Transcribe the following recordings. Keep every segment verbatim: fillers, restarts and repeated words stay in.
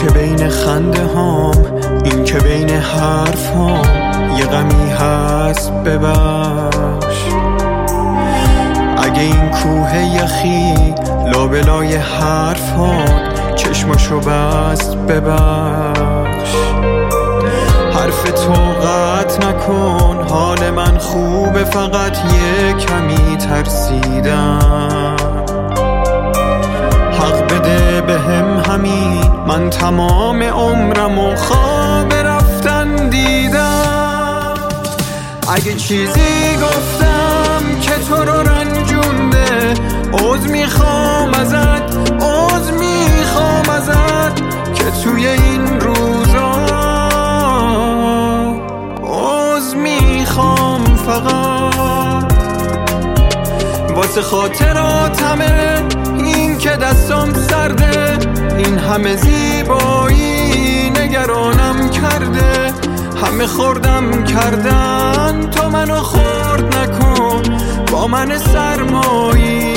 که بین خنده هام، این که بین حرف هام یه غمی هست ببخش. اگه این کوه یخی لابلای حرف هات چشمشو بست ببخش. حرف تو قطع نکن، حال من خوبه، فقط یه کمی ترسیدم. حق بده به هم همین، من تمام عمرم و خواب رفتن دیدم. اگه چیزی گفتم که تو رو رنجونده، عذر میخوام ازت، عذر میخوام ازت که توی این روزا عذر میخوام فقط واسه خاطراتمه. این که دستم سرده، این همه زیبایی نگرانم کرده. همه خوردم کردن، تو منو خورد نکن با من سرمایی.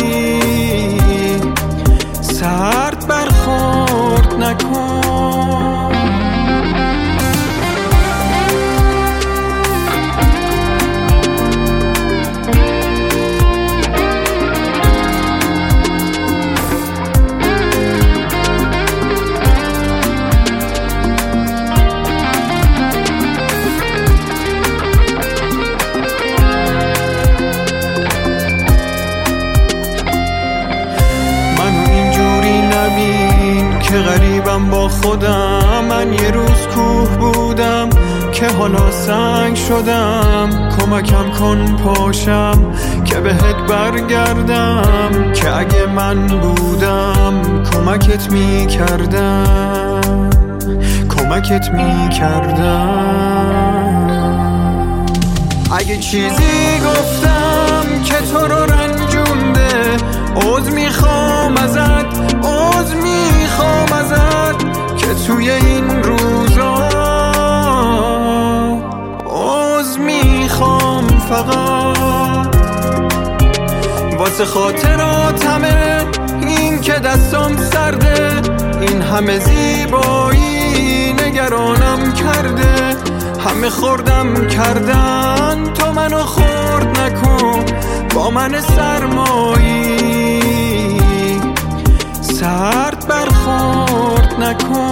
سرد برخورد نکن. که غریبم با خودم، من یه روز کوه بودم که حالا سنگ شدم. کمکم کن پاشم که بهت برگردم، که اگه من بودم کمکت می کردم، کمکت می کردم. اگه چیزی گفتم که تو رو رنجونده، عذر میخوام ازت، عذر میخوام ازت که توی این روزا عذر میخوام فقط واسه خاطراتمه. این که دستم سرده، این همه زیبایی نگرانم کرده. همه خوردم کردن، تو منو خورد نکن با من سرمایی. سرد برخورد نکن.